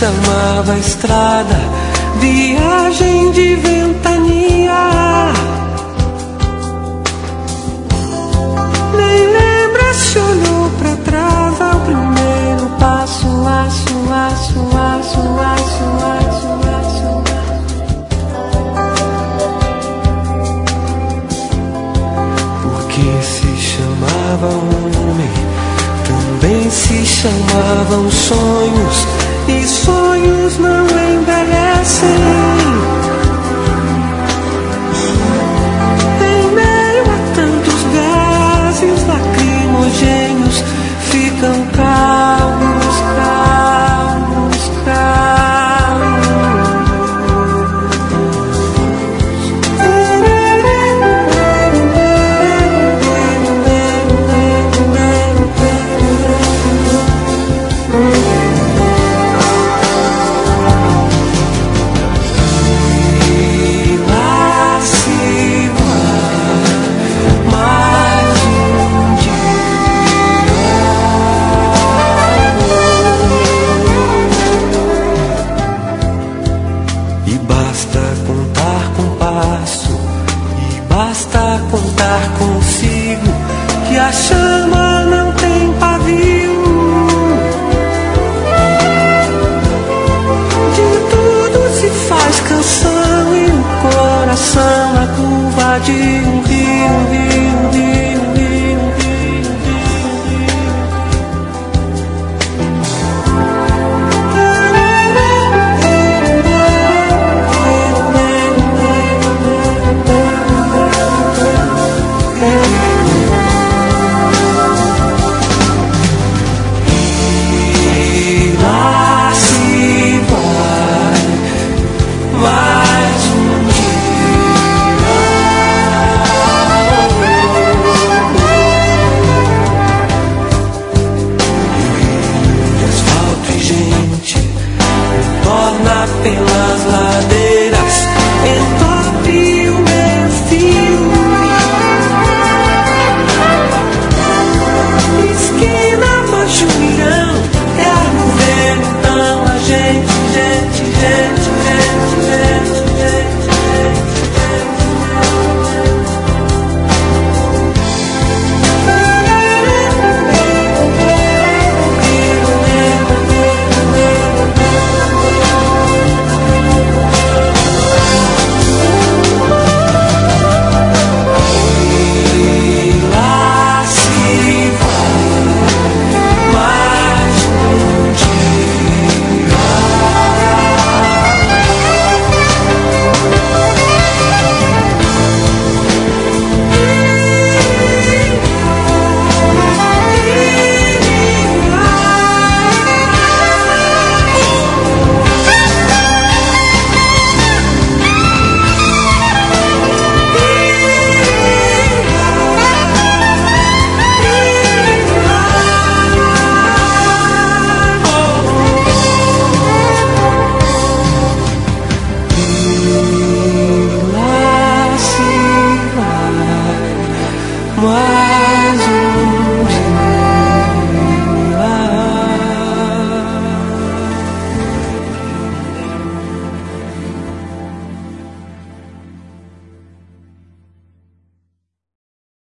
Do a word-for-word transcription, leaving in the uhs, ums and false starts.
chamava estrada, viagem de ventania. Nem lembra se olhou pra trás ao primeiro passo, laço, laço, laço, laço, laço, laço. Porque se chamava homem, também se chamavam sonhos, e sonhos não envelhecem. Em meio a tantos gases lacrimogêneos, ficam calmos, calmos, calmos. Basta contar consigo que a chama não tem pavio. De tudo se faz canção e o coração na curva de um rio, um rio, um rio, um rio, um rio, um rio. Pelas ladeiras, entope o meu fio. Esquina, macho, mirão, é a nuvem, então a gente, gente, gente, gente, gente, gente, gente. Why?